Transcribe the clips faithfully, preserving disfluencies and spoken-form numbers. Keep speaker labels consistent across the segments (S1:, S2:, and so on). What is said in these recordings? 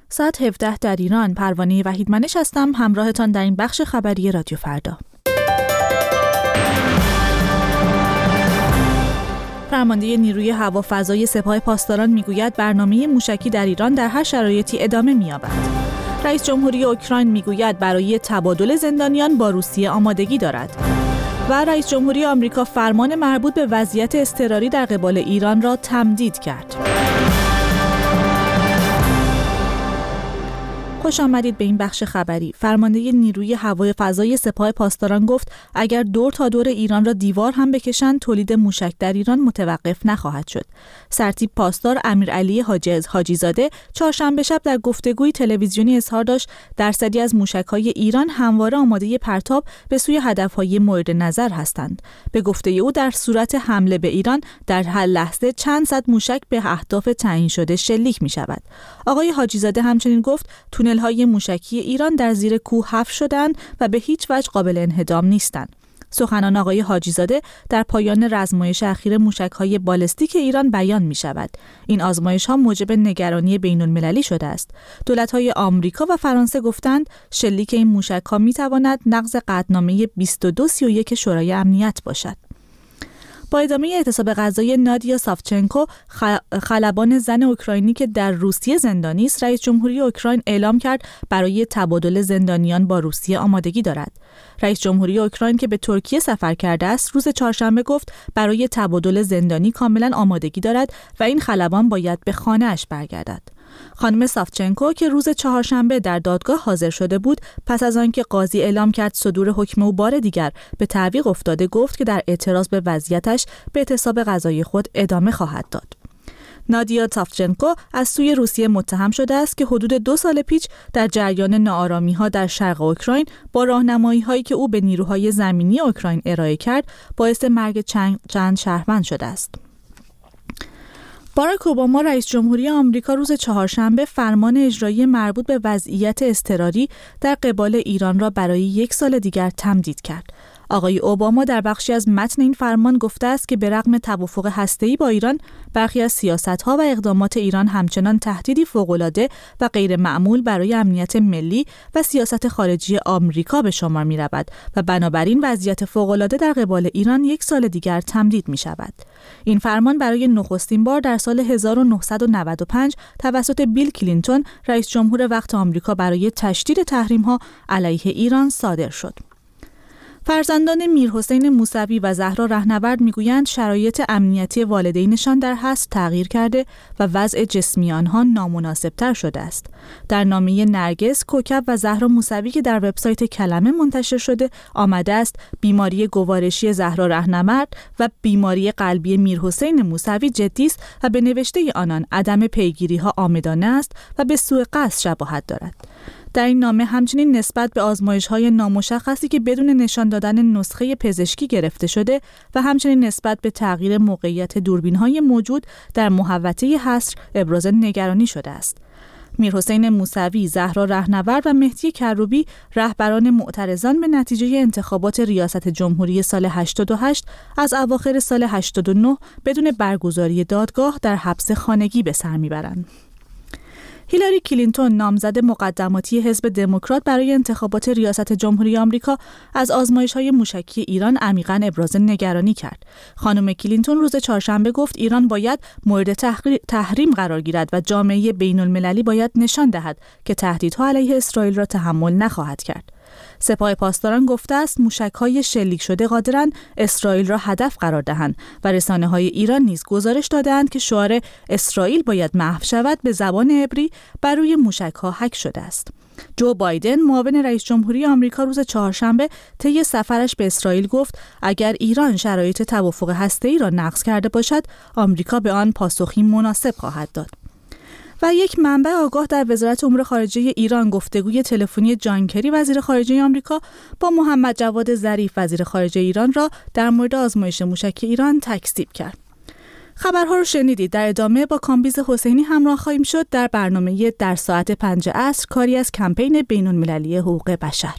S1: ساعت هفده در ایران. پروانه وحیدمنش هستم، همراهتان در این بخش خبری رادیو فردا. فرمانده نیروی هوافضای سپاه پاسداران میگوید برنامه موشکی در ایران در هر شرایطی ادامه می‌یابد. رئیس جمهوری اوکراین میگوید برای تبادل زندانیان با روسیه آمادگی دارد. و رئیس جمهوری آمریکا فرمان مربوط به وضعیت اضطراری در قبال ایران را تمدید کرد. خوش آمدید به این بخش خبری. فرمانده نیروی هوای فضای سپاه پاسداران گفت اگر دور تا دور ایران را دیوار هم بکشند تولید موشک در ایران متوقف نخواهد شد. سرتیپ پاسدار امیرعلی حاجی حاجیزاده چهارشنبه شب در گفتگوی تلویزیونی اظهار داشت درصدی از موشک‌های ایران همواره آماده پرتاب به سوی هدف‌های مورد نظر هستند. به گفته او در صورت حمله به ایران در هر لحظه چند صد موشک به اهداف تعیین شده شلیک می‌شود. آقای حاجیزاده همچنین گفت تونل‌های موشکی ایران در زیر کوه حفر شدند و به هیچ وجه قابل انهدام نیستند. سخنان آقای حاجیزاده در پایان آزمایش اخیر موشک‌های بالستیک ایران بیان می‌شود. این آزمایش‌ها موجب نگرانی بین‌المللی شده است. دولت‌های آمریکا و فرانسه گفتند شلیک این موشک‌ها می‌تواند نقض قطعنامه بیست و دو سی و یک شورای امنیت باشد. با ادامه اعتصاب غذایی نادیا ساوچنکو، خلبان زن اوکراینی که در روسیه زندانی است، رئیس جمهوری اوکراین اعلام کرد برای تبادل زندانیان با روسیه آمادگی دارد. رئیس جمهوری اوکراین که به ترکیه سفر کرده است، روز چهارشنبه گفت برای تبادل زندانی کاملا آمادگی دارد و این خلبان باید به خانه‌اش برگردد. خانم ساوچنکو که روز چهارشنبه در دادگاه حاضر شده بود، پس از آنکه قاضی اعلام کرد صدور حکم او بار دیگر به تعویق افتاده، گفت که در اعتراض به وضعیتش به اعتصاب غذایی خود ادامه خواهد داد. نادیا ساوچنکو از سوی روسیه متهم شده است که حدود دو سال پیش در جریان ناآرامی‌ها در شرق اوکراین با راهنمایی‌هایی که او به نیروهای زمینی اوکراین ارائه کرد، باعث مرگ چند شهروند شده است. باراک اوباما رئیس جمهوری آمریکا روز چهارشنبه فرمان اجرایی مربوط به وضعیت اضطراری در قبال ایران را برای یک سال دیگر تمدید کرد. آقای اوباما در بخشی از متن این فرمان گفته است که به رغم توافق هسته‌ای با ایران، برخی از سیاست‌ها و اقدامات ایران همچنان تهدیدی فوق‌العاده و غیر معمول برای امنیت ملی و سیاست خارجی آمریکا به شمار می‌رود و بنابراین وضعیت فوق‌العاده در قبال ایران یک سال دیگر تمدید می‌شود. این فرمان برای نخستین بار در سال هزار و نهصد و نود و پنج توسط بیل کلینتون رئیس جمهور وقت آمریکا برای تشدید تحریم‌ها علیه ایران صادر شد. فرزندان میرحسین موسوی و زهرا رهنورد میگویند شرایط امنیتی والدینشان در حبس تغییر کرده و وضع جسمی آنها نامناسبتر شده است. در نامه نرگس، کوکب و زهرا موسوی که در وبسایت کلمه منتشر شده آمده است بیماری گوارشی زهرا رهنورد و بیماری قلبی میرحسین موسوی جدی است و به نوشته آنان عدم پیگیری‌ها عامدانه است و به سوء قصد شباهت دارد. در این نامه همچنین نسبت به آزمایش‌های نامشخصی که بدون نشان دادن نسخه پزشکی گرفته شده و همچنین نسبت به تغییر موقعیت دوربین‌های موجود در محوطه حصر ابراز نگرانی شده است. میرحسین موسوی، زهرا رهنورد و مهدی کروبی رهبران معترضان به نتیجه انتخابات ریاست جمهوری سال هشتاد و هشت از اواخر سال هشتاد و نه بدون برگزاری دادگاه در حبس خانگی به سر میبرند. هیلاری کلینتون، نامزد مقدماتی حزب دموکرات برای انتخابات ریاست جمهوری آمریکا، از آزمایش‌های موشکی ایران عمیقاً ابراز نگرانی کرد. خانم کلینتون روز چهارشنبه گفت ایران باید مورد تحریم قرار گیرد و جامعه بین‌المللی باید نشان دهد که تهدیدها علیه اسرائیل را تحمل نخواهد کرد. سپاه پاسداران گفته است موشک‌های شلیک شده قادرند اسرائیل را هدف قرار دهند و رسانه‌های ایران نیز گزارش دادند که شعار اسرائیل باید محو شود به زبان عبری بر روی موشک‌ها حک شده است. جو بایدن، معاون رئیس جمهوری آمریکا، روز چهارشنبه طی سفرش به اسرائیل گفت اگر ایران شرایط توافق هسته‌ای را نقض کرده باشد، آمریکا به آن پاسخی مناسب خواهد داد. و یک منبع آگاه در وزارت امور خارجه ایران گفتگوی تلفنی جان کری وزیر خارجه آمریکا با محمد جواد ظریف وزیر خارجه ایران را در مورد آزمایش موشک ایران تکذیب کرد. خبرها رو شنیدید. در ادامه با کامبیز حسینی همراه خواهیم شد در برنامه در ساعت پنج عصر، کاری از کمپین بین‌المللی حقوق بشر.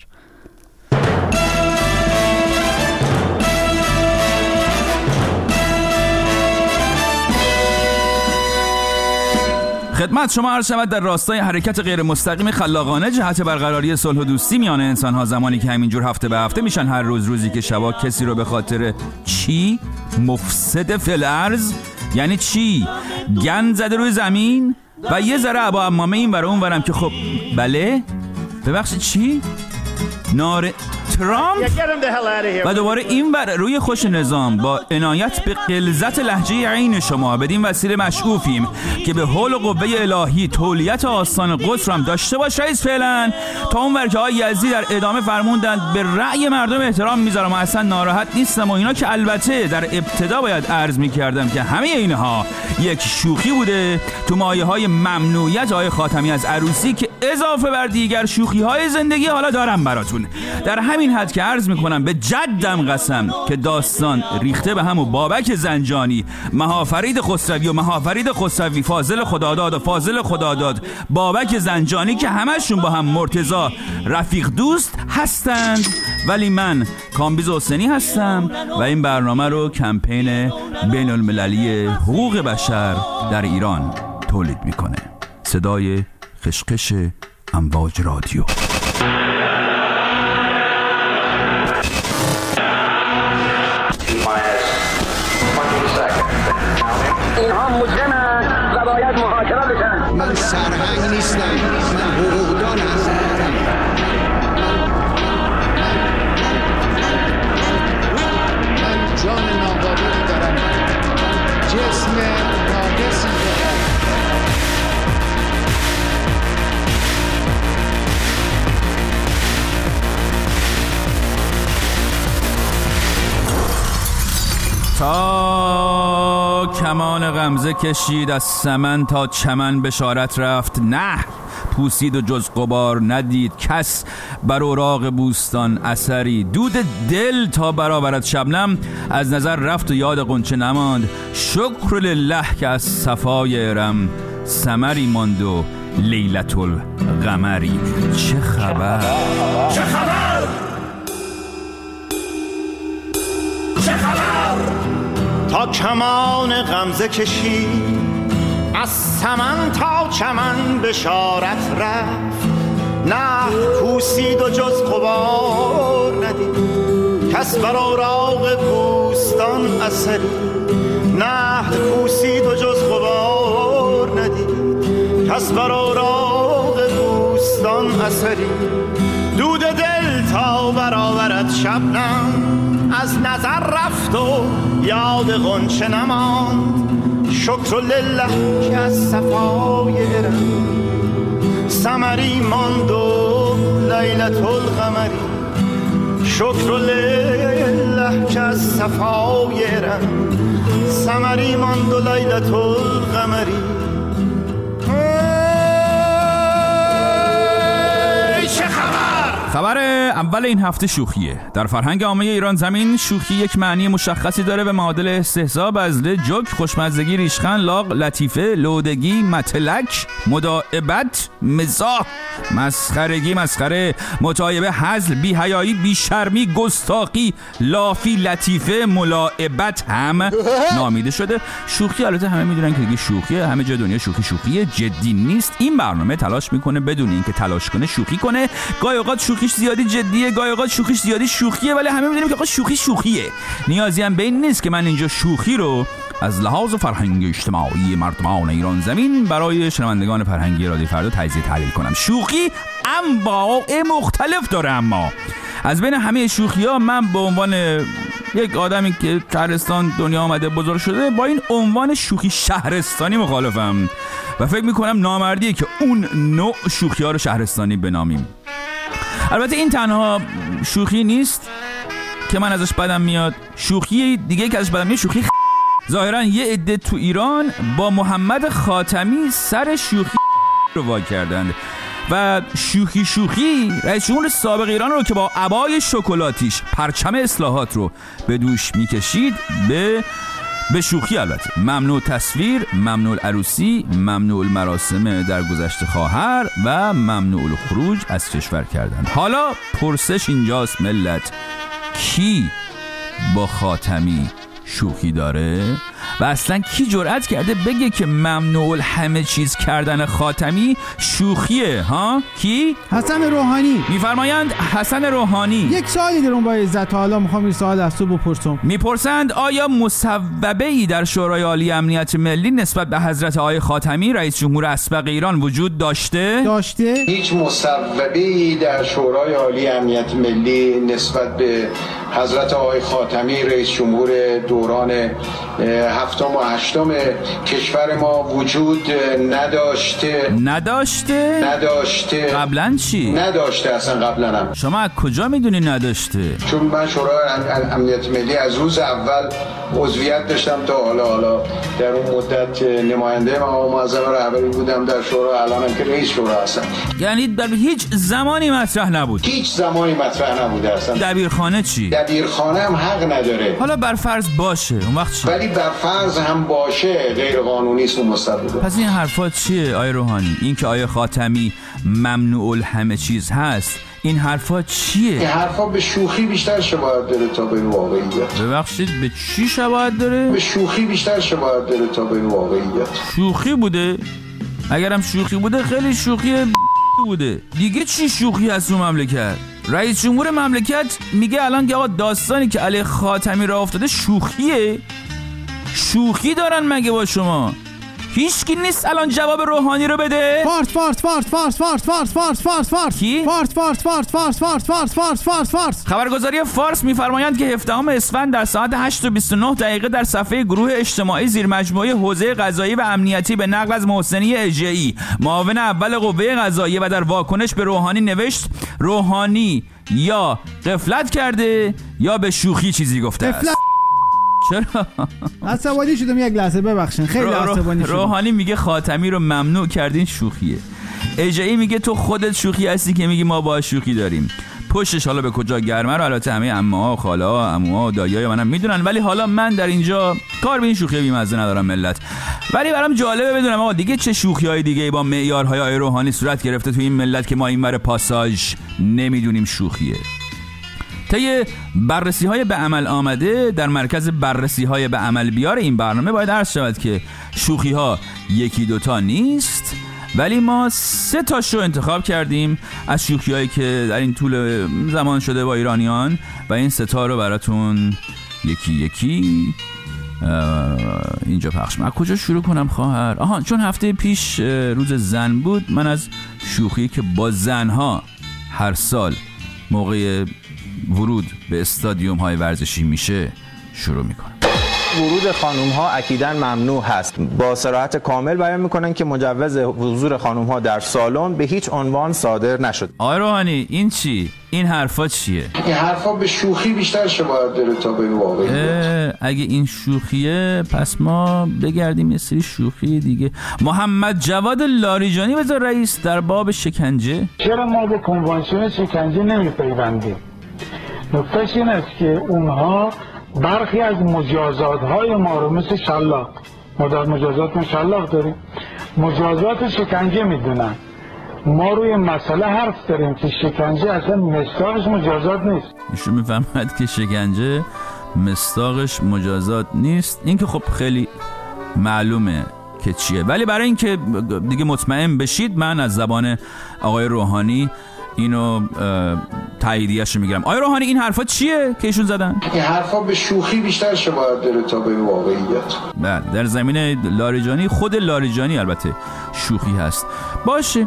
S2: خدمت شما عرض شود در راستای حرکت غیر مستقیم خلاقانه جهت برقراری صلح و دوستی میان انسان‌ها، زمانی که همینجور هفته به هفته میشن هر روز روزی که شبا کسی رو به خاطر چی؟ مفسد فی الارض؟ یعنی چی؟ گند زده روی زمین و یه ذره عبا عمامه این برای اون ورم که خب بله؟ ببخشید چی؟ نار ترامپ و دوباره این بر روی خوش نظام با عنایت به غلظت لهجه عین شما بدین وسیله مشعوفیم که به حول و قوه الهی تولیت آستان قدس رو هم داشته باش رئیس فعلا. تا اون ور که آقای یزدی در ادامه فرموندند به رأی مردم احترام میذارم و اصلا ناراحت نیستم و اینا، که البته در ابتدا باید عرض میکردم که همه اینها یک شوخی بوده تو مایه های ممنوعیت آقای خاتمی از عروسی که اضافه بر دیگر شوخی های زندگی حالا دارم براتون. در همین حد که عرض میکنم به جدم قسم که داستان ریخته به هم و بابک زنجانی، مهافرید خسروی و مهافرید خسروی، فاضل خداداد و فاضل خداداد، بابک زنجانی که همشون با هم مرتضی رفیق دوست هستند، ولی من کامبیز حسینی هستم و این برنامه رو کمپین بین المللی حقوق بشر در ایران تولید میکنه. صدای خشخش امواج رادیو.
S3: اینها مجرمند و باید محاکمه بشن.
S4: من سرهنگ نیستم، من حقوقدان هستم. من جان ناقابلی دارم، جسم ناقصی دارم.
S2: تا کمان غمزه کشید از سمن تا چمن بشارت رفت، نه پوسید و جز غبار ندید کس بر اوراق بوستان اثری، دود دل تا برآورد شبنم از نظر رفت و یاد غنچه نماند، شکر لله که از صفای ارم ثمری ماند و لیلة القمری. چه خبر؟
S5: چه خبر؟ چه خبر؟ تا کمان غمزه کشید از سمن تا چمن بشارت رفت، نه پوسید و جز غبار ندید کس بر اوراق بوستان اثری، نه پوسید و جز غبار ندید کس بر اوراق بوستان اثری، دود دل تا برآورد شبنم از نظر رفت و یاد غنچه نماند، شکر لله که از صفای ارم ثمری ماند و لیلة القمری، شکر لله که از صفای ارم ثمری ماند و لیلة القمری.
S2: خبر اول این هفته شوخیه. در فرهنگ عامه ایران زمین شوخی یک معنی مشخصی داره به معادل استهزاء، بذله، جوک، خوشمزگی، ریشخند، لاغ، لطیفه، لودگی، متلک، مداعبت، مزاح، مسخرگی، مسخره، متایبه، هزل، بی‌حیایی، بی‌شرمی، گستاخی، لافی، لطیفه، ملاعبت هم نامیده شده. شوخی البته همه میدونن که دیگه شوخیه، همه جای دنیا شوخی شوخیه، جدی نیست. این برنامه تلاش میکنه بدون اینکه تلاش کنه شوخی کنه. گاهی اوقات شوخیش زیادی جدیه، گاهی اوقات شوخیش زیادی شوخیه، ولی همه میدونیم که آقا شوخی شوخیه. نیازی هم به این نیست که من اینجا شوخی رو از لحاظ فرهنگی اجتماعی مردمان ایران زمین برای شنوندگان فرهنگی رادیو فردا تجزیه تحلیل کنم. شوخی انواع مختلف داره، اما از بین همه شوخی‌ها من به عنوان یک آدمی که شهرستان دنیا آمده بزرگ شده با این عنوان شوخی شهرستانی مخالفم و فکر میکنم نامردیه که اون نوع شوخی‌ها رو شهرستانی بنامیم. البته این تنها شوخی نیست که من ازش بدم میاد. شوخی دیگه که ازش بدم میاد شوخی خ... ظاهرا یه عده تو ایران با محمد خاتمی سر شوخی رو وا کردند و شوخی شوخی رئیس جمهور سابق ایران رو که با عبای شکلاتیش پرچم اصلاحات رو به دوش میکشید به به شوخی البته ممنوع تصویر، ممنوع عروسی، ممنوع مراسم در گذشت خواهر و ممنوع خروج از کشور کردن. حالا پرسش اینجاست ملت، کی با خاتمی شوخی داره؟ و اصلا کی جرأت کرده بگه که ممنوع همه چیز کردن خاتمی شوخیه؟ ها کی؟
S6: حسن روحانی.
S2: میفرمایند حسن روحانی.
S6: یک سوالی دارم با عزت، حالا میخوام این سوال از تو بپرسم.
S2: میپرسند آیا مصوبه ای در شورای عالی امنیت ملی نسبت به حضرت آقای خاتمی رئیس جمهور اسبق ایران وجود داشته؟
S6: داشته؟
S4: هیچ مصوبه ای در شورای عالی امنیت ملی نسبت به حضرت آقای خاتمی رئیس جمهور دوران هفتم و هشتم کشور ما وجود نداشته.
S2: نداشته؟
S4: نداشته.
S2: قبلا چی؟
S4: نداشته اصلا قبلا هم.
S2: شما از کجا میدونی نداشته؟
S4: چون من شورای امنیت ملی از روز اول عضویت داشتم تا حالا حالا در اون مدت نماینده مقام معظم رهبری بودم در شورا، الانم که رئیس شورا هستم.
S2: یعنی در هیچ زمانی مطرح نبود؟
S4: هیچ زمانی مطرح نبوده اصلا.
S2: دبیرخانه چی؟
S4: دبیرخانه هم حق نداره.
S2: حالا بر فرض باشه اون وقت چی؟
S4: ولی بر فرض هم باشه غیر قانونی است و مستبده.
S2: پس این حرفا چیه آیه روحانی؟ این که آیه خاتمی ممنوع همه چیز هست، این حرفا چیه؟
S4: این حرفا به شوخی بیشتر شباهت داره تا به واقعیت.
S2: ببخشید به چی شباهت داره؟
S4: به شوخی بیشتر شباهت داره تا به واقعیت.
S2: شوخی بوده؟ اگرم شوخی بوده خیلی شوخی بوده. دیگه چی شوخی هست اون مملکت؟ رئیس جمهور مملکت میگه الان که آقا داستانی که علی خاتمی را افتاده شوخیه؟ شوخی دارن مگه با شما؟ هیچ کی نیست الان جواب روحانی رو بده؟
S6: فارس فارس فارس فارس فارس فارس فارس فارس فارس
S2: کی؟
S6: فارس فارس فارس فارس فارس فارس فارس فارس فارس
S2: خبرگزاری فارس میفرمایند که هفدهم اسفند در ساعت هشت و بیست و نه دقیقه در صفحه گروه اجتماعی زیر مجموعه حوزه قضایی و امنیتی به نقل از محسنی اژه‌ای معاون اول قوه قضاییه و در واکنش به روحانی نوشت روحانی یا غفلت کرده یا به شوخی چیزی گفته است. چرا؟
S6: عصبانی شدم یک لحظه، ببخشید خیلی
S2: رو
S6: عصبانی شدم.
S2: روحانی میگه خاتمی رو ممنوع کردین شوخیه. اژه‌ای میگه تو خودت شوخی هستی که میگی ما با شوخی داریم. پشتش حالا به کجا گرمه رو البته همه عمه‌ها و خاله‌ها و عموها و دایی‌های منم میدونن، ولی حالا من در اینجا کار به این شوخی بی‌مزه ندارم ملت. ولی برام جالبه بدونم آقا دیگه چه شوخی‌های دیگه با معیارهای آقای روحانی صورت گرفته تو این ملت که ما اینور پاساژ نمیدونیم شوخیه. طی بررسی‌های به عمل آمده در مرکز بررسی‌های به عمل بیار این برنامه باید عرض شود که شوخی‌ها یکی دوتا نیست، ولی ما سه تاشو انتخاب کردیم از شوخی‌هایی که در این طول زمان شده با ایرانیان و این سه تا رو براتون یکی یکی اینجا پخش می‌کنم. کجا شروع کنم خواهر؟ آها، چون هفته پیش روز زن بود، من از شوخی که با زنها هر سال موقع ورود به استادیوم های ورزشی میشه شروع میکنم.
S7: ورود خانوم ها اکیداً ممنوع هست. با صراحت کامل بیان میکنن که مجوز حضور خانوم ها در سالن به هیچ عنوان صادر نشد.
S2: آقای روحانی این چی؟ این حرفا چیه؟
S4: این حرفا به شوخی بیشتر شباهت داره تا به واقعیت.
S2: اگه این شوخیه پس ما بگردیم یه سری شوخی دیگه. محمد جواد لاریجانی بذار رئیس در باب شکنجه.
S8: چرا ما به کنوانسیون شکنجه نمیپیوندیم؟ نکتهش این است که اونها برخی از مجازات‌های ما رو مثل شلاق، ما در مجازات ما شلاق داریم، مجازات شکنجه میدونن. ما روی مسئله حرف داریم که شکنجه اصلا مصداقش مجازات نیست.
S2: ایشون میفهمد که شکنجه مصداقش مجازات نیست. این که خب خیلی معلومه که چیه، ولی برای اینکه دیگه مطمئن بشید من از زبان آقای روحانی اینو تاییدیه‌اش رو میگیرم. آقای روحانی این حرفا چیه که ایشون زدن؟
S4: این حرفا به شوخی بیشتر شباهت داره تا به واقعیت.
S2: بله، در زمینه لاریجانی، خود لاریجانی البته شوخی هست. باشه،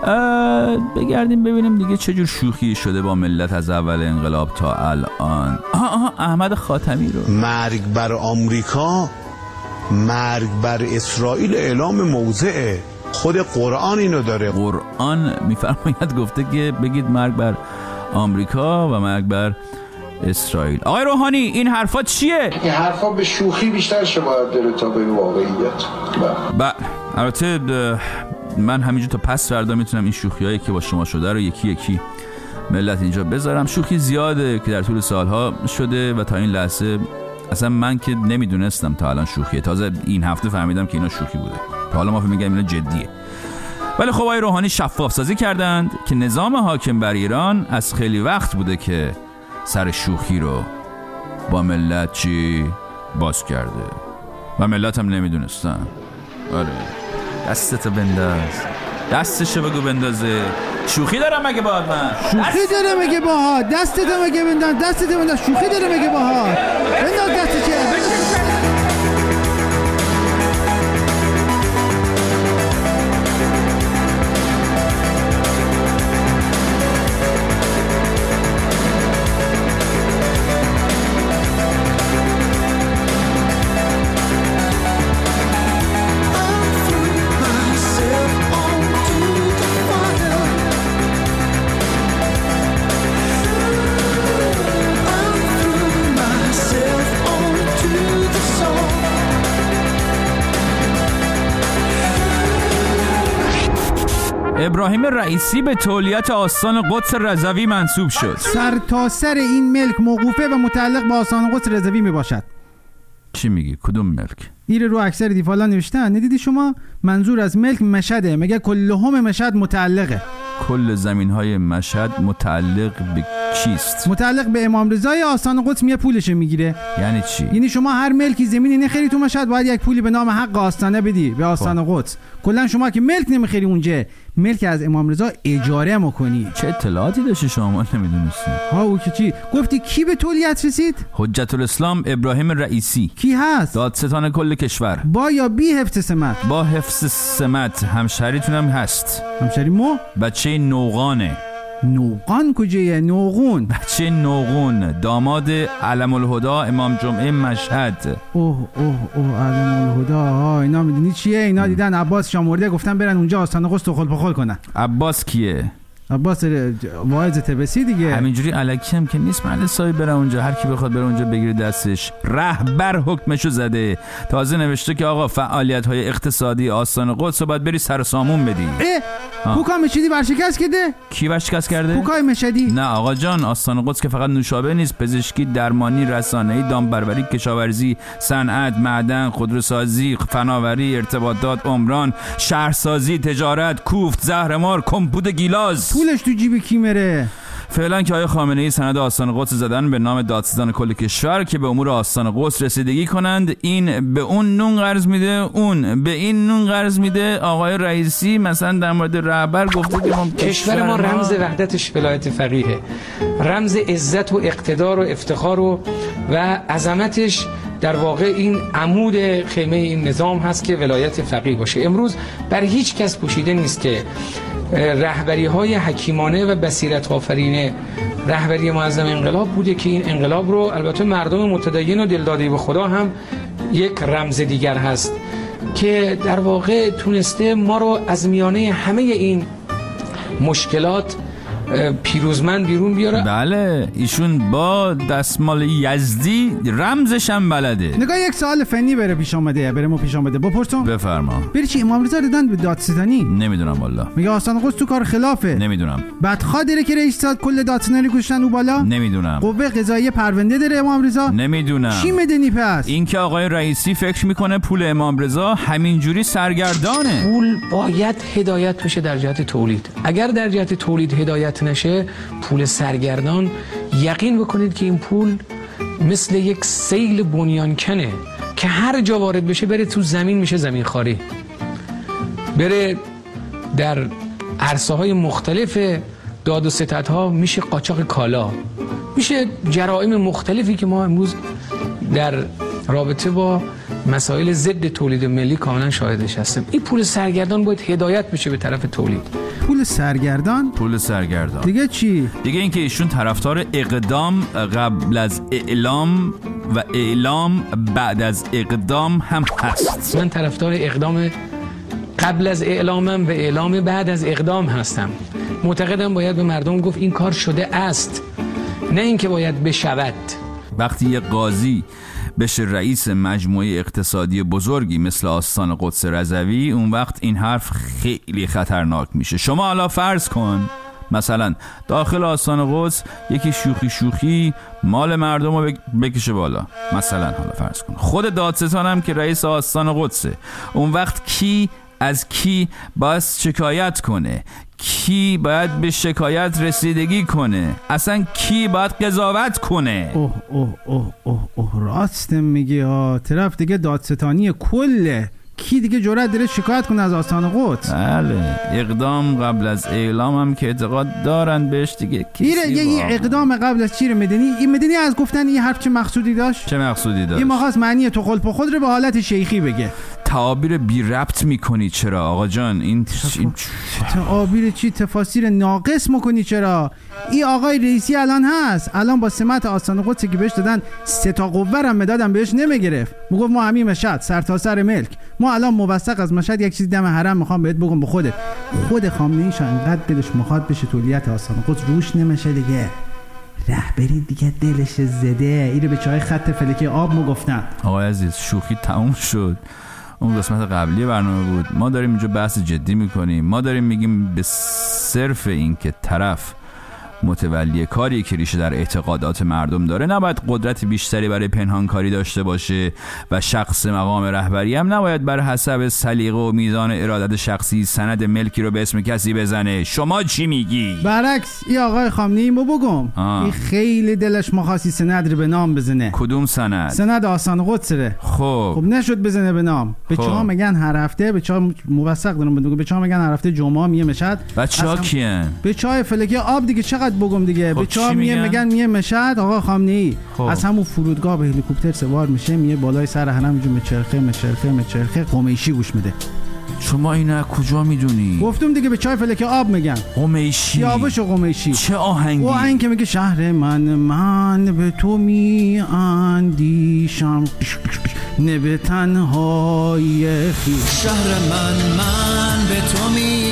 S2: بگردیم ببینیم دیگه چه جور شوخی شده با ملت از اول انقلاب تا الان. آها آها احمد خاتمی رو.
S9: مرگ بر آمریکا، مرگ بر اسرائیل اعلام موضعه. خود قرآن اینو داره.
S2: قرآن میفرماید گفته که بگید مرگ بر آمریکا و مرگ بر اسرائیل. آقای روحانی این حرفا چیه؟
S4: این حرفا به شوخی بیشتر شباهت داره تا به واقعیت.
S2: بله، البته من همینجور تا پس فردا میتونم این شوخیایی که با شما شده رو یکی یکی ملت اینجا بذارم. شوخی زیاده که در طول سالها شده و تا این لحظه اصلا من که نمیدونستم تا الان شوخیه، تازه این هفته فهمیدم که اینا شوخی بوده. تا حالا ما فکر می‌کردیم اینا جدیه. ولی خب آقای روحانی شفاف سازی کردند که نظام حاکم بر ایران از خیلی وقت بوده که سر شوخی رو با ملت چی باز کرده. و ملت هم نمیدونستن. آره دستتو بنداز، دستشو بگو بندازه. شوخی دارم مگه باهات؟ من
S6: شوخی داره مگه باهات؟ دستتو مگه بنداز، دستتو بنداز. شوخی داره مگه باهات؟ بنداز دستتو.
S2: ابراهیم رئیسی به تولیت آستان قدس رضوی منصوب شد.
S6: سر تا سر این ملک موقوفه و متعلق به آستان قدس رضوی می باشد.
S2: چی میگی؟ کدوم ملک؟
S6: ایره رو اکثر دیفالا نوشتن، ندیدی شما؟ منظور از ملک مشهده، مگه کلهم مشهد متعلقه.
S2: کل زمین های مشهد متعلق به چیست؟
S6: متعلق به امام رضای آستان قدس میه پولش میگیره.
S2: یعنی چی؟
S6: یعنی شما هر ملکی زمینی نخری تو مشهد باید یک پولی به نام حق آستانه بدی به آستان قدس. کلا شما که ملک نمیخری اونجا، ملک از امام رضا اجاره میکنی.
S2: چه اطلاعاتی داشتی شما نمیدونستی؟
S6: ها او که چی؟ گفتی کی به تولیت رسید؟
S2: حجت الاسلام ابراهیم رئیسی.
S6: کی هست؟
S2: دادستان کل کشور.
S6: با یا بی حفظ سمت؟
S2: با حفظ سمت. همشریتونم هست.
S6: همشری مو؟
S2: بچه نوغانه.
S6: نوغان کجایه؟ نوغون.
S2: بچه نوغون، داماد علم الهدا امام جمعه مشهد.
S6: اوه اوه اوه علم الهدا. ها اینا میدونی چیه؟ اینا دیدن عباس شامورده گفتن برن اونجا آستان قدس تو خل پخل کنن.
S2: عباس کیه؟
S6: عباس واعظ تبسی دیگه.
S2: همینجوری الکی هم که نیست، من حسابی بره اونجا، هر کی بخواد بره اونجا بگیره دستش. رهبر حکمشو زده، تازه نوشته که آقا فعالیت‌های اقتصادی آستان قدس رو باید بری سر سامون بدی.
S6: اه پوکا مشهدی ورشکست کرده؟
S2: کی ورشکست کرده؟
S6: پوکای مشهدی.
S2: نه آقا جان، آستان قدس که فقط نوشابه نیست، پزشکی، درمانی، رسانه‌ای، دامپروری، کشاورزی، صنعت، معدن، خودروسازی، فناوری، ارتباطات، عمران، شهرسازی، تجارت، کوفت، زهرمار، کمپوت گیلاس.
S6: پولش تو جیب کی میره؟
S2: فعلا که آقای خامنه‌ای سند آستان قدس زدن به نام دادستان کل کشور که به امور آستان قدس رسیدگی کنند. این به اون نون قرض میده، اون به این نون قرض میده. آقای رئیسی مثلا در مورد رهبر گفته که ما
S10: کشور ما رمز وحدتش ولایت فقیه، رمز عزت و اقتدار و افتخار و و عظمتش در واقع این عمود خیمه این نظام هست که ولایت فقیه باشه. امروز بر هیچ کس پوشیده نیست که رهبری های حکیمانه و بصیرت آفرینه رهبری معظم انقلاب بوده که این انقلاب رو البته مردم متدین و دلداده به خدا هم یک رمز دیگر هست که در واقع تونسته ما رو از میانه همه این مشکلات پیروزمند بیرون بیاره.
S2: بله ایشون با دستمال یزدی رمزش هم بلده.
S6: نگاه یک سوال فنی بره پیش آمده بره ما پیش آمده بپرسم.
S2: بفرما.
S6: بری چی امام رضا دادن به دادستانی؟
S2: نمیدونم والله.
S6: میگه آستان قدس تو کار خلافه.
S2: نمیدونم.
S6: بعد خاطره که رئیس ساد کل دادستانی گوشتن او بالا؟
S2: نمیدونم.
S6: قوه قضاییه پرونده داره امام رضا؟
S2: نمیدونم.
S6: چی میدونی پس؟
S2: این که آقای رئیسی فکر میکنه پول امام رضا همینجوری سرگردانه.
S10: پول باید هدایت بشه در جهت تولید. اگر در جهت تولید هدایت نشه پول سرگردان، یقین بکنید که این پول مثل یک سیل بنیانکنه که هر جا وارد بشه بره تو زمین میشه زمین خاری، بره در عرصه های مختلف داد و ستد ها میشه قاچاق کالا، میشه جرائم مختلفی که ما امروز در رابطه با مسائل ضد تولید ملی کاملا شاهدش هستیم. این پول سرگردان باید هدایت بشه به طرف تولید.
S6: پول سرگردان؟
S2: پول سرگردان.
S6: دیگه چی؟
S2: دیگه اینکه ایشون طرفدار اقدام قبل از اعلام و اعلام بعد از اقدام هم هست.
S10: من طرفدار اقدام قبل از اعلامم و اعلام بعد از اقدام هستم. معتقدم باید به مردم گفت این کار شده است، نه اینکه باید بشود.
S2: وقتی یه قاضی بشه رئیس مجموعه اقتصادی بزرگی مثل آستان قدس رضوی، اون وقت این حرف خیلی خطرناک میشه. شما حالا فرض کن مثلا داخل آستان قدس یکی شوخی شوخی مال مردم رو بکشه بالا، مثلا حالا فرض کن خود دادستان هم که رئیس آستان قدسه، اون وقت کی از کی باید شکایت کنه؟ کی باید به شکایت رسیدگی کنه؟ اصلا کی باید قضاوت کنه؟
S6: اوه اوه اوه اوه اوه راست میگی ها. طرف دیگه دادستانی کله. کی دیگه جرأت داره شکایت کنه از آستان قدس؟
S2: بله، اقدام قبل از اعلام هم که اعتقاد دارن بهش دیگه کسی
S6: یه یه اقدام قبل از چی رو میدونی؟ این میدونی از گفتن این حرف چه مقصودی داشت؟
S2: چه مقصودی داشت؟
S6: این مخواست معنی تو خلپ خود رو به حالت شیخی بگه.
S2: تعابیر بی ربط میکنی چرا آقا جان؟ این
S6: تعابیر چی؟ تفاسیر ناقص میکنی چرا؟ این آقای رئیسی الان هست، الان با سمت آستان قدس که بهش دادن سه تا قوه هم مدادن بهش نمیگرفت. میگفت ما همین مشهد سر تا سر ملک، ما الان موثق از مشهد یک چیز دم حرم میخوام بهت بگم به خودت. خود خامنه‌ای شا انقدر دلش میخواد بشه تولیت آستان قدس روش نمیشه دیگه. رهبری دیگه دلش زده. اینو به چای خط فلکی آب میگفتن.
S2: آقای عزیز شوخی تموم شد. اون قسمت قبلی برنامه بود. ما داریم اینجا بحث جدی میکنیم. ما داریم میگیم به صرف این که طرف متولی کاری که ریشه در اعتقادات مردم داره نباید قدرت بیشتری برای پنهانکاری داشته باشه و شخص مقام رهبری هم نباید بر حسب سلیقه و میزان ارادت شخصی سند ملکی رو به اسم کسی بزنه. شما چی میگی؟
S6: برعکس این آقای خامنه‌ای مو بگم این خیلی دلش مخواست سند رو به نام بزنه.
S2: کدوم سند؟
S6: سند آستان قدس ره.
S2: خب
S6: خب نشد بزنه به نام. به
S2: خب.
S6: چه‌ها میگن هر هفته، به چه‌ها موثق دارم بگم، به چه‌ها میگن هر هفته جمعه میه مشهد.
S2: بچه‌ها کیان؟
S6: به چای فلکی آب دیگه چقدر بگم دیگه.
S2: خب
S6: به چه‌ها میگن میگن میه مشهد. آقا خامنه‌ای
S2: خب.
S6: از همون فرودگاه به هلیکوپتر سوار میشه، میه بالای سر حرم اینجوری مچرخه مچرخه مچرخه قمیشی گوش میده.
S2: شما اینا کجا میدونی؟
S6: گفتم دیگه به چای فلکی آب میگن.
S2: قمیشی.
S6: سیاوش قمیشی.
S2: چه آهنگی؟
S6: آهنگ که میگه شهر من من به تو می اندیشم نه به تنهای خویش.
S11: شهر من من به تو می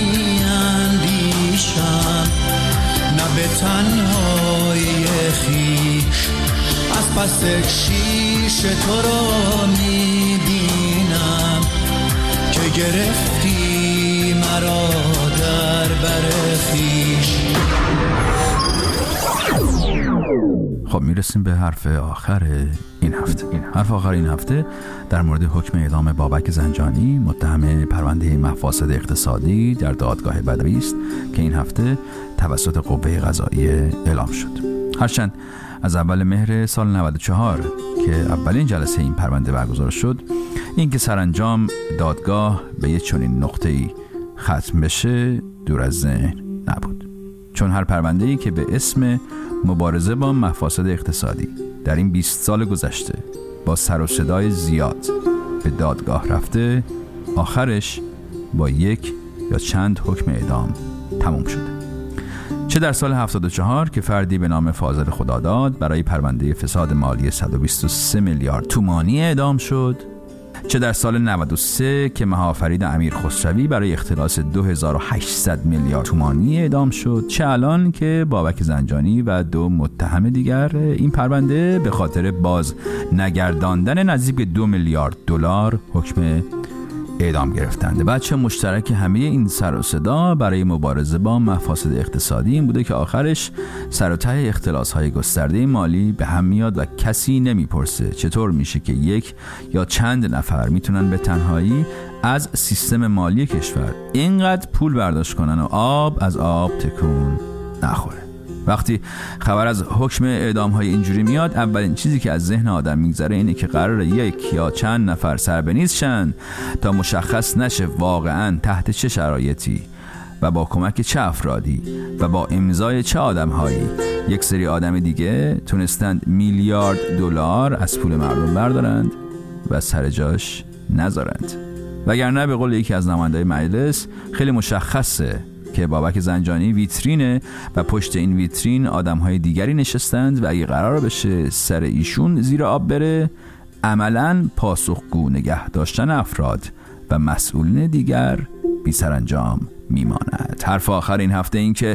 S11: اندیشم نه به تنهای خویش. از پس شیش تو رو می بینم که گرفتی مرا در بر خویش.
S2: خب میرسیم به حرف آخر این هفته. این حرف آخر این هفته در مورد حکم اعدام بابک زنجانی متهم پرونده مفاسد اقتصادی در دادگاه بدوی است که این هفته توسط قوه قضاییه اعلام شد. هرچند از اول مهر سال نود و چهار که اولین جلسه این پرونده برگزار شد، اینکه سرانجام دادگاه به یک چنین نقطه‌ای ختم بشه دور از ذهن نبود، چون هر پرونده‌ای که به اسم مبارزه با مفاسد اقتصادی در این بیست سال گذشته با سر و صدای زیاد به دادگاه رفته، آخرش با یک یا چند حکم اعدام تموم شده. چه در سال هفتاد و چهار که فردی به نام فاضل خداداد برای پرونده فساد مالی صد و بیست و سه میلیارد تومانی اعدام شد، چه در سال نود و سه که مهافرید امیر خسروی برای اختلاس دو هزار و هشتصد میلیارد تومانی اعدام شد، چه الان که بابک زنجانی و دو متهم دیگر این پرونده به خاطر باز نگرداندن نزدیک دو میلیارد دلار حکم اعدام گرفتند. بچه مشترک همه این سر و صدا برای مبارزه با مفاسد اقتصادی این بوده که آخرش سر و ته اختلاس‌های گسترده مالی به هم میاد و کسی نمیپرسه چطور میشه که یک یا چند نفر میتونن به تنهایی از سیستم مالی کشور اینقدر پول برداشت کنن و آب از آب تکون نخوره. وقتی خبر از حکم اعدام های اینجوری میاد، اولین چیزی که از ذهن آدم میگذره اینه که قراره یک یا چند نفر سر به نیز شن تا مشخص نشه واقعا تحت چه شرایطی و با کمک چه افرادی و با امضای چه آدم هایی یک سری آدم دیگه تونستند میلیارد دلار از پول مردم بردارند و سر جاش نذارند. وگرنه به قول یکی از نماینده‌های مجلس خیلی مشخصه که بابک زنجانی ویترینه و پشت این ویترین آدم‌های دیگری نشستند و اگه قرار بشه سر ایشون زیر آب بره، عملاً پاسخگو نگه داشتن افراد و مسئولین دیگر بی سرانجام میماند. حرف آخر این هفته این که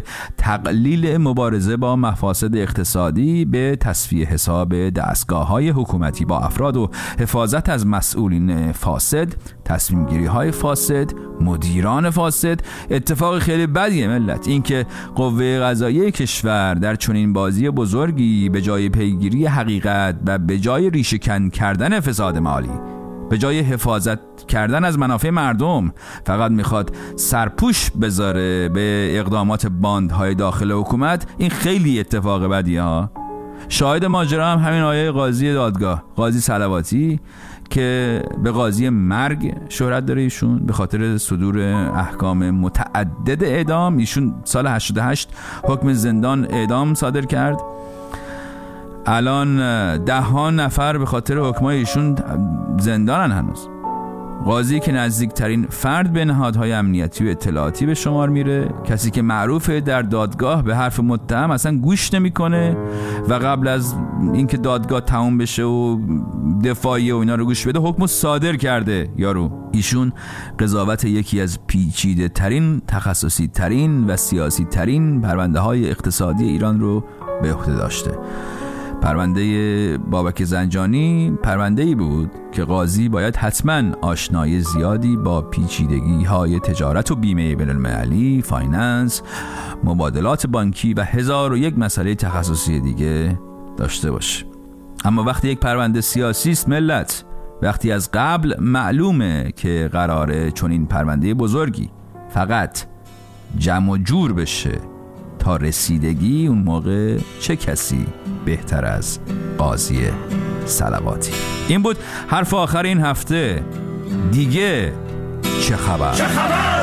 S2: تقلیل مبارزه با مفاسد اقتصادی به تصفیه حساب دستگاه‌های حکومتی با افراد و حفاظت از مسئولین فاسد، تصمیم گیری های فاسد، مدیران فاسد اتفاق خیلی بدیه ملت. این که قوه قضاییه کشور در چنین بازی بزرگی به جای پیگیری حقیقت و به جای ریشه‌کن کردن فساد مالی به جای حفاظت کردن از منافع مردم فقط میخواد سرپوش بذاره به اقدامات باندهای داخل حکومت، این خیلی اتفاق بدیه ها. شاهد ماجرا هم همین آیه قاضی دادگاه، قاضی صلواتی، که به قاضی مرگ شهرت داره ایشون به خاطر صدور احکام متعدد اعدام. ایشون سال هشتاد و هشت حکم زندان اعدام صادر کرد. الان ده ها نفر به خاطر حکمای ایشون زندانن هنوز. قاضی که نزدیکترین فرد به نهادهای امنیتی و اطلاعاتی به شمار میره، کسی که معروفه در دادگاه به حرف متهم اصلا گوش نمیکنه و قبل از اینکه دادگاه تموم بشه و دفاعی و اینا رو گوش بده حکمو صادر کرده یارو. ایشون قضاوت یکی از پیچیده ترین، تخصصی ترین و سیاسی ترین پرونده های اقتصادی ایران رو به عهده داشته. پرونده بابک زنجانی پرونده‌ای بود که قاضی باید حتما آشنایی زیادی با پیچیدگی‌های تجارت و بیمه بین‌المللی، فایننس، مبادلات بانکی و هزار و یک مسئله تخصصی دیگه داشته باشه. اما وقتی یک پرونده سیاسی است ملت، وقتی از قبل معلومه که قراره چون این پرونده بزرگی فقط جمع و جور بشه تا رسیدگی، اون موقع چه کسی بهتر از قاضی صلواتی؟ این بود حرف آخر این هفته. دیگه چه خبر؟
S5: چه خبر؟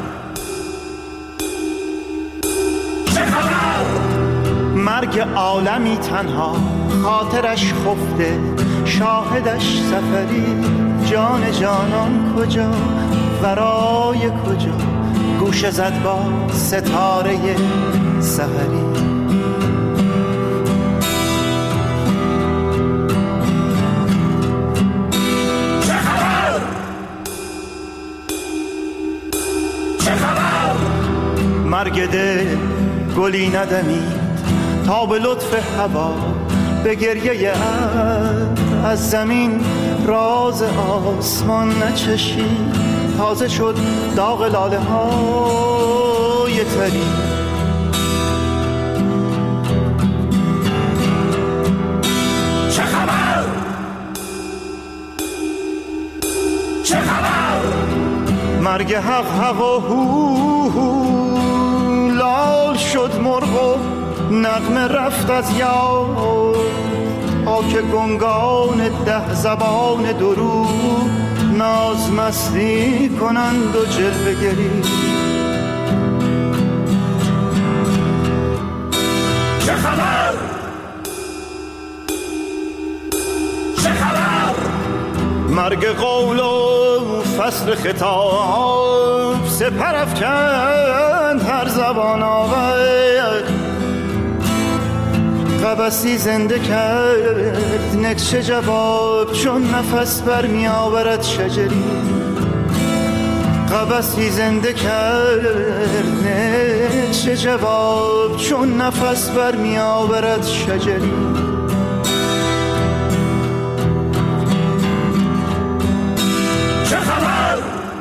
S5: چه خبر؟ مرگ عالمی تنها، خاطرش خفته، شاهدش سفری، جان جانان کجا، ورای کجا، گوشه زد با ستاره سحری. چه خبر؟ چه خبر؟ مرگ دل گلی ندمید تا به لطف هوا، به گریه از زمین راز آسمان نچشید، تازه شد داغ لاله های تری. چه خبر؟ چه خبر؟ مرگ حق حق و هو هو، لال شد مرغ و نغمه رفت از یاد، آک گنگان ده زبان درو ناز مستی کنند و جلوه گری. چه خبر؟ چه خبر؟ مرگ قول و فصل خطاب، سپر افکند هر زبان آور، قبسی زنده کرد نقش جواب، چون نفس برمی آورد شجری. قبسی زنده کرد نقش جواب، چون نفس برمی آورد شجری. چه خبر؟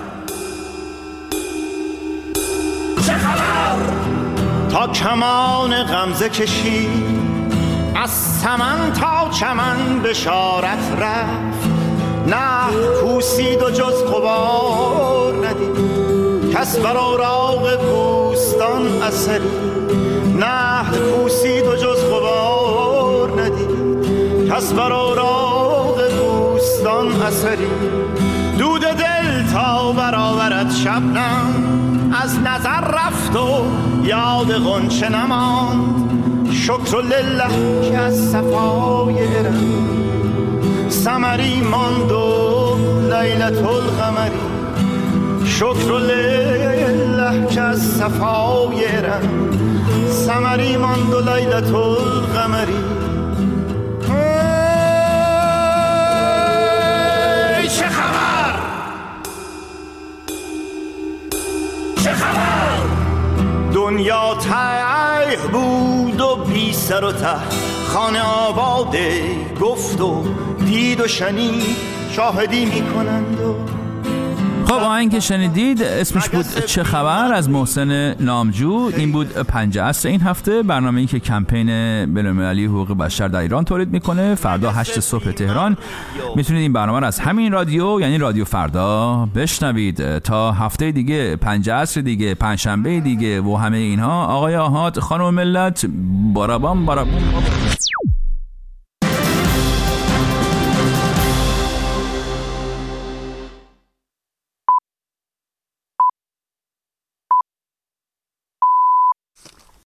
S5: چه خبر؟ تا کمان غمزه کشید، از سمن تا چمن بشارت رفت، نه پوسید و جز غبار ندید، کس بر اوراق بوستان اثری. نه پوسید و جز غبار ندید، کس بر اوراق بوستان اثری. دود دل تا برآورد شبنم، از نظر رفت و یاد غنچه نماند. شکر لله که از صفای ارم، ثمری ماند و لیلت القمری. شکر لله که از صفای ارم، ثمری ماند و لیلت القمری. چه خبر؟ چه خبر؟ دنیا تایه بود و بی سر و ته، خانه آباده گفت و دید و شنید، شاهدی می کنند و
S2: خب آهنگ که شنیدید اسمش بود چه خبر از محسن نامجو. این بود پنج عصر این هفته، برنامه‌ای که کمپین بین‌المللی حقوق بشر در ایران تولید میکنه. فردا هشت صبح تهران میتونید این برنامه رو از همین رادیو، یعنی رادیو فردا، بشنوید. تا هفته دیگه، پنج عصر دیگه، پنجشنبه دیگه و همه اینها، آقای آحاد، خانم ملت، بارابام بارابام.